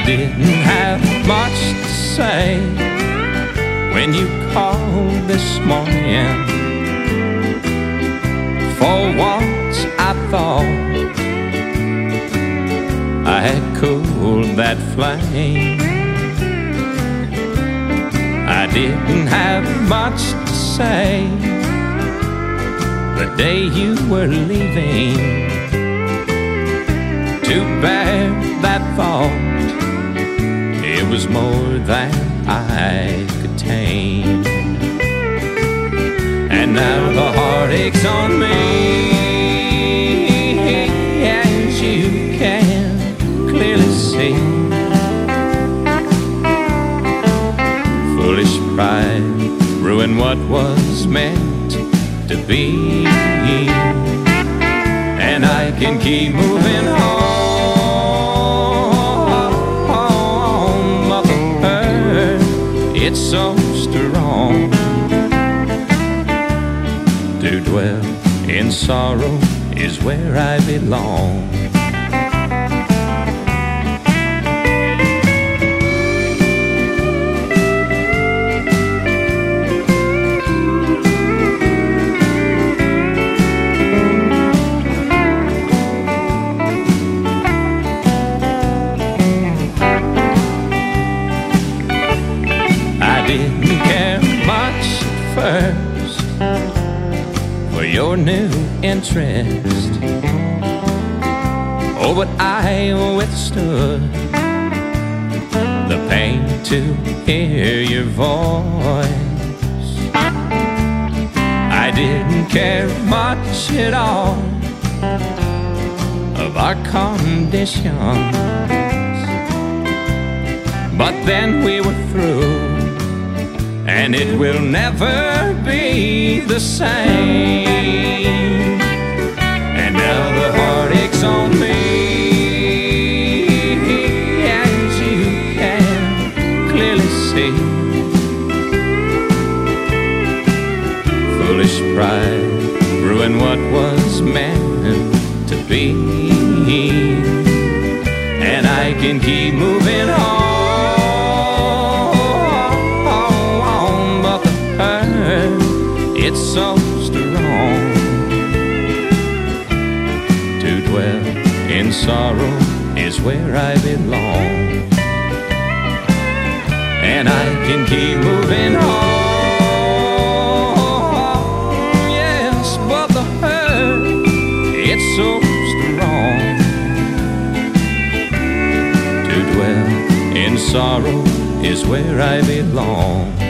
didn't have much to say when you called this morning. For once I thought I had cooled that flame. I didn't have much to say the day you were leaving. Too bad that thought, it was more than I could tame. And now the heartache's on me, as you can clearly see. Foolish pride ruined what was meant to be, and I can keep moving on. But the hurt, it's so strong. To dwell in sorrow is where I belong. Didn't care much at first for your new interest. Oh, but I withstood the pain to hear your voice. I didn't care much at all of our conditions, but then we were through, and it will never be the same. And now the heartache's on me, as you can clearly see. Foolish pride ruined what was meant to be, and I can keep moving on. It's so strong. To dwell in sorrow is where I belong, and I can keep moving on. Yes, but the hurt, it's so strong. To dwell in sorrow is where I belong.